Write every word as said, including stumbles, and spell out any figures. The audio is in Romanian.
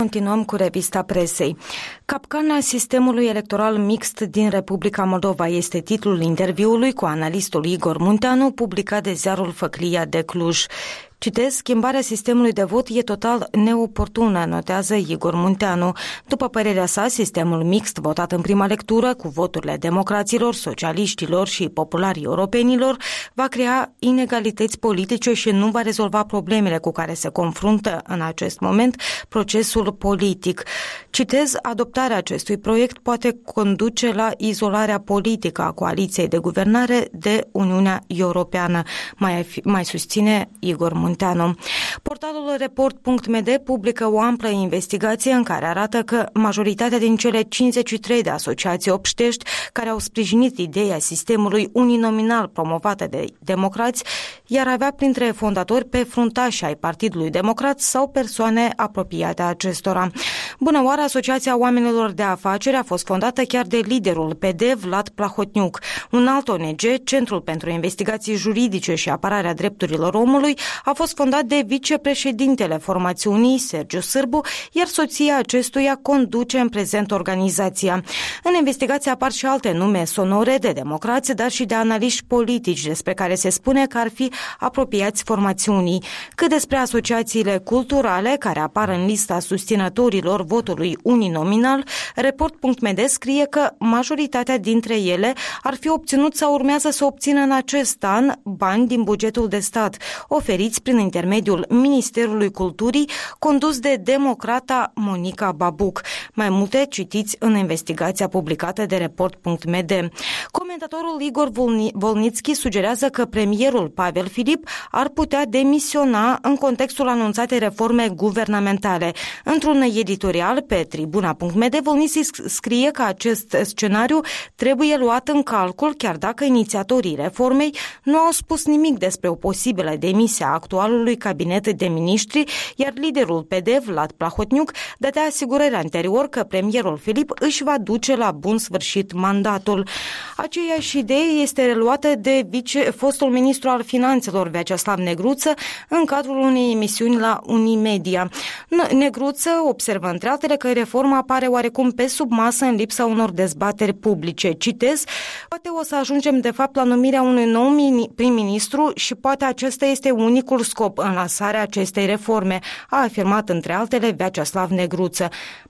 Continuăm cu revista presei. Capcana sistemului electoral mixt din Republica Moldova este titlul interviului cu analistul Igor Munteanu, publicat de ziarul Făclia de Cluj. Citez, schimbarea sistemului de vot e total neoportună, notează Igor Munteanu. După părerea sa, sistemul mixt votat în prima lectură cu voturile democraților, socialiștilor și popularii europenilor va crea inegalități politice și nu va rezolva problemele cu care se confruntă în acest moment procesul politic. Citez, adoptarea acestui proiect poate conduce la izolarea politică a coaliției de guvernare de Uniunea Europeană, mai, mai susține Igor Munteanu. Portalul report punct m d publică o amplă investigație în care arată că majoritatea din cele cincizeci și trei de asociații obștești care au sprijinit ideea sistemului uninominal promovată de democrați, iar avea printre fondatori pe fruntași ai Partidului Democrat sau persoane apropiate acestora. Bună oară, Asociația Oamenilor de Afaceri a fost fondată chiar de liderul P D, Vlad Plahotniuc. Un alt O N G, Centrul pentru Investigații Juridice și Apărarea Drepturilor Omului, a fost fondat de vicepreședintele formațiunii, Sergiu Sârbu, iar soția acestuia conduce în prezent organizația. În investigație apar și alte nume sonore de democrați, dar și de analiști politici, despre care se spune că ar fi apropiați formațiunii. Cât despre asociațiile culturale, care apar în lista susținătorilor votului uninominal, report punct m d scrie că majoritatea dintre ele ar fi obținut sau urmează să obțină în acest an bani din bugetul de stat, oferiți prin intermediul Ministerului Culturii, condus de democrata Monica Babuc. Mai multe citiți în investigația publicată de report punct m d. Comentatorul Igor Volnitski sugerează că premierul Pavel Filip ar putea demisiona în contextul anunțatei reforme guvernamentale. Într-un editorial pe tribuna punct m d, Volnitski scrie că acest scenariu trebuie luat în calcul, chiar dacă inițiatorii reformei nu au spus nimic despre o posibilă demisie a actualului cabinet de miniștri, iar liderul P D, Vlad Plahotniuc, dădea asigurări anterior că premierul Filip își va duce la bun sfârșit mandatul. Aceeași idee este reluată de vice, fostul ministru al finanțelor Vyacheslav Negruță în cadrul unei emisiuni la Unimedia. Negruță observă între altele că reforma pare oarecum pe sub masă în lipsa unor dezbateri publice. Citez, poate o să ajungem de fapt la numirea unui nou prim-ministru și poate acesta este unicul scop în lansarea acestei reforme, a afirmat între altele Vyacheslav Negruță.